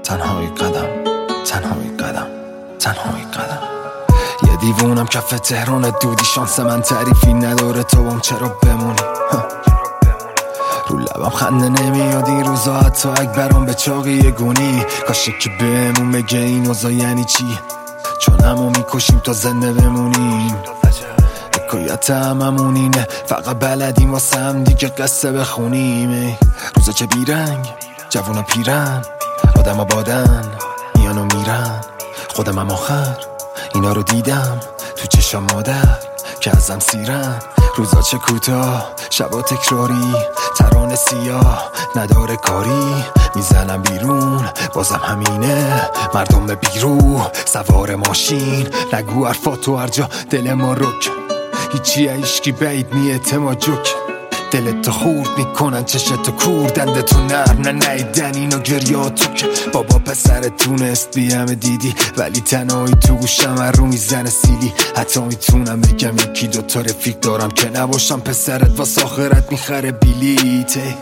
تنهایی قدم، تنهایی قدم، تنهایی قدم. یه دیوونم کف تهران دودی، شانس من تعریفی نداره، تو بام چرا بمونی؟ رو لبم خنده نمیاد این روزا، حتی اکبرم به چاقی گونی. کاشه که بهمون بگه این اوضاع یعنی چی، چون همو میکشیم تا زنده بمونیم. حکایت هممون اینه، فقط بلدیم واسه هم دیگه قصه بخونیم. روزا چه بیرنگ، جوونا پیرن، آدم بادن میان و میرن. خودم هم آخر اینا رو دیدم تو چشم مادر که ازم سیرن. روزا چه کوتاه، شبا تکراری، ترانه سیاه نداره کاری. میزنم بیرون بازم همینه، مردم به بیرو سوار ماشین. نگو حرفاتو هر جا دل ما رک، هیچی عشقی بعید نیته ما جک. دلت تو خورد میکنن چشتو کور، دنده تو نرم نه نیدن اینو گریاتو که بابا پسرت تونست بی همه دیدی، ولی تنهایی تو گوشم هر رو میزنه سیلی. حتی میتونم بگم یکی دوتا رفیق دارم که نباشم پسرت واسه آخرت میخره بلیته.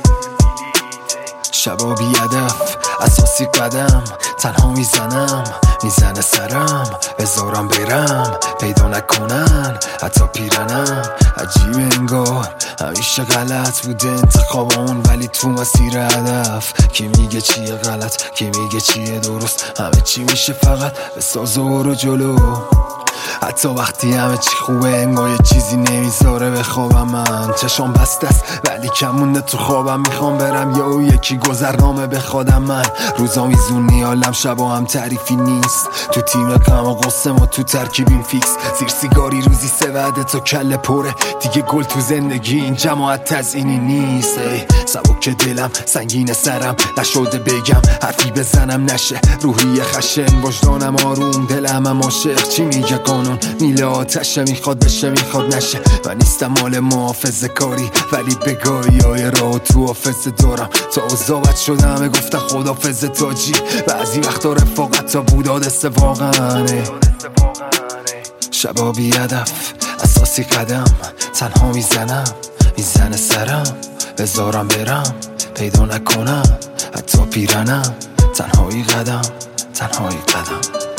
شبا بی هدف اساسی قدم، تنها میزنم میزنه سرم، بذارم برم پیدا نکنن حتی پیرنم. عجیب انگار همیشه غلط بوده انتخابمون، ولی تو مسیر هدف کی میگه چیه غلط کی میگه چیه درست، همه چی میشه فقط به ساز و برو جلو. حتی وقتی همه چی خوبه انگار یه چیزی نمیذاره بخوابم. من چشام بسته است ولی کم مونده تو خوابم، میخوام برم یا یکی گذرنامه بخوادم. من روزا میزونی حالم، شبا هم تعریفی نیست. تو تیم غم و غصه ما تو ترکیبیم فیکس، زیر سیگاری روزی 3 وعده تا کله پره. دیگه گل تو زندگی این جماعت تزیینی نیست. سبک دلم سنگین سرم، نشده بگم حرفی بزنم نشه. روحی خشن وجدانم آروم، دلم هم عاشق. چی میگه قانون میله آتشه، میخواد بشه میخواد نشه. من نیستم مال محافظه کاری، ولی بگاهی های راه تو حافظه دارم. تا اوضاعت شدم گفتن خدافظ تاجی، بعضی وقتا رفاقت تا بود حادثه واقعا. شبا بی هدف اساسی قدم، تنها میزنم میزنه سرم، بذارم برم پیدا نکنم حتی پیرنم. تنهایی قدم، تنهایی قدم.